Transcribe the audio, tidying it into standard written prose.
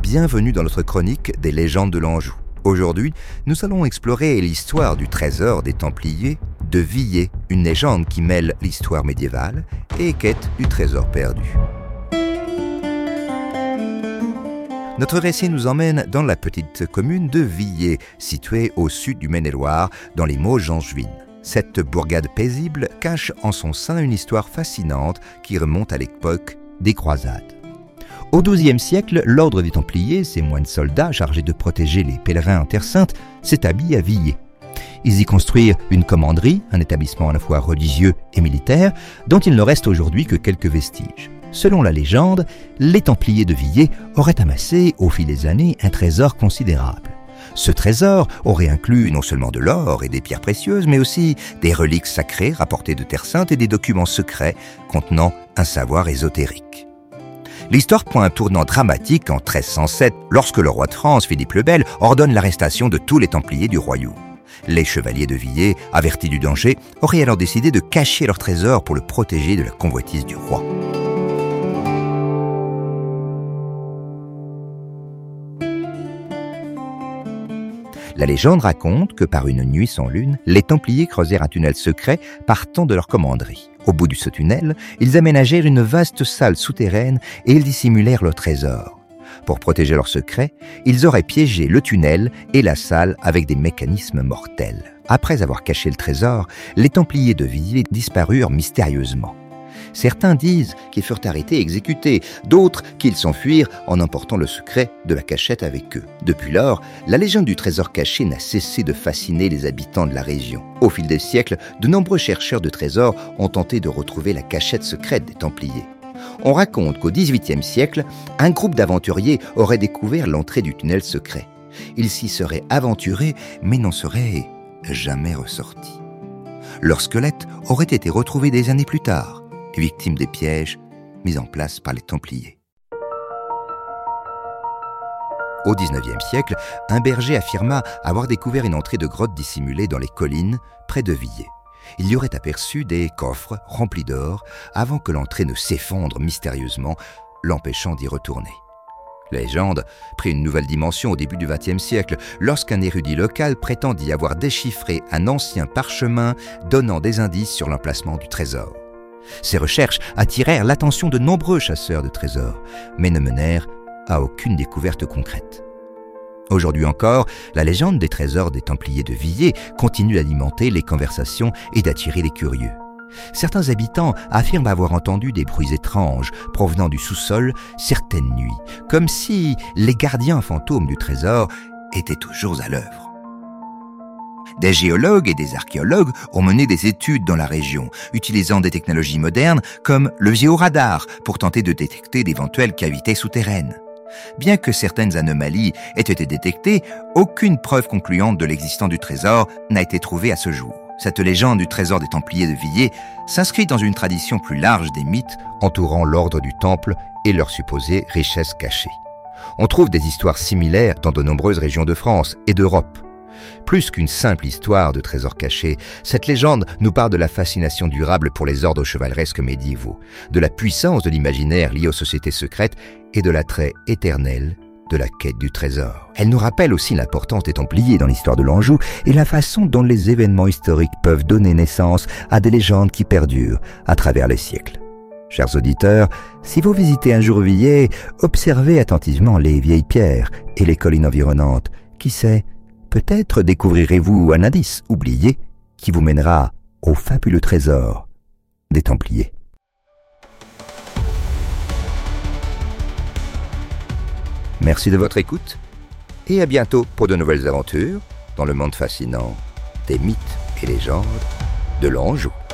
bienvenue dans notre chronique des légendes de l'Anjou. Aujourd'hui, nous allons explorer l'histoire du trésor des Templiers de Villers, une légende qui mêle l'histoire médiévale et quête du trésor perdu. Notre récit nous emmène dans la petite commune de Villers, située au sud du Maine-et-Loire, dans les Mauges angevines. Cette bourgade paisible cache en son sein une histoire fascinante qui remonte à l'époque des croisades. Au XIIe siècle, l'ordre des Templiers, ces moines soldats chargés de protéger les pèlerins en Terre Sainte, s'établit à Villers. Ils y construisent une commanderie, un établissement à la fois religieux et militaire, dont il ne reste aujourd'hui que quelques vestiges. Selon la légende, les Templiers de Villers auraient amassé, au fil des années, un trésor considérable. Ce trésor aurait inclus non seulement de l'or et des pierres précieuses, mais aussi des reliques sacrées rapportées de Terre Sainte et des documents secrets contenant un savoir ésotérique. L'histoire prend un tournant dramatique en 1307, lorsque le roi de France, Philippe le Bel, ordonne l'arrestation de tous les Templiers du royaume. Les chevaliers de Villers, avertis du danger, auraient alors décidé de cacher leur trésor pour le protéger de la convoitise du roi. La légende raconte que par une nuit sans lune, les Templiers creusèrent un tunnel secret partant de leur commanderie. Au bout de ce tunnel, ils aménagèrent une vaste salle souterraine et ils dissimulèrent leur trésor. Pour protéger leur secret, ils auraient piégé le tunnel et la salle avec des mécanismes mortels. Après avoir caché le trésor, les Templiers de Villers disparurent mystérieusement. Certains disent qu'ils furent arrêtés et exécutés, d'autres qu'ils s'enfuirent en emportant le secret de la cachette avec eux. Depuis lors, la légende du trésor caché n'a cessé de fasciner les habitants de la région. Au fil des siècles, de nombreux chercheurs de trésors ont tenté de retrouver la cachette secrète des Templiers. On raconte qu'au XVIIIe siècle, un groupe d'aventuriers aurait découvert l'entrée du tunnel secret. Ils s'y seraient aventurés, mais n'en seraient jamais ressortis. Leur squelette aurait été retrouvé des années plus tard, victime des pièges mis en place par les Templiers. Au XIXe siècle, un berger affirma avoir découvert une entrée de grotte dissimulée dans les collines près de Villers. Il y aurait aperçu des coffres remplis d'or avant que l'entrée ne s'effondre mystérieusement, l'empêchant d'y retourner. La légende prit une nouvelle dimension au début du XXe siècle, lorsqu'un érudit local prétendit avoir déchiffré un ancien parchemin donnant des indices sur l'emplacement du trésor. Ces recherches attirèrent l'attention de nombreux chasseurs de trésors, mais ne menèrent à aucune découverte concrète. Aujourd'hui encore, la légende des trésors des Templiers de Villers continue d'alimenter les conversations et d'attirer les curieux. Certains habitants affirment avoir entendu des bruits étranges provenant du sous-sol certaines nuits, comme si les gardiens fantômes du trésor étaient toujours à l'œuvre. Des géologues et des archéologues ont mené des études dans la région, utilisant des technologies modernes comme le géoradar pour tenter de détecter d'éventuelles cavités souterraines. Bien que certaines anomalies aient été détectées, aucune preuve concluante de l'existence du trésor n'a été trouvée à ce jour. Cette légende du trésor des Templiers de Villers s'inscrit dans une tradition plus large des mythes entourant l'ordre du Temple et leurs supposées richesses cachées. On trouve des histoires similaires dans de nombreuses régions de France et d'Europe. Plus qu'une simple histoire de trésors cachés, cette légende nous parle de la fascination durable pour les ordres chevaleresques médiévaux, de la puissance de l'imaginaire lié aux sociétés secrètes et de l'attrait éternel de la quête du trésor. Elle nous rappelle aussi l'importance des Templiers dans l'histoire de l'Anjou et la façon dont les événements historiques peuvent donner naissance à des légendes qui perdurent à travers les siècles. Chers auditeurs, si vous visitez un jour Villers, observez attentivement les vieilles pierres et les collines environnantes. Qui sait, peut-être découvrirez-vous un indice oublié qui vous mènera au fabuleux trésor des Templiers. Merci de votre écoute et à bientôt pour de nouvelles aventures dans le monde fascinant des mythes et légendes de l'Anjou.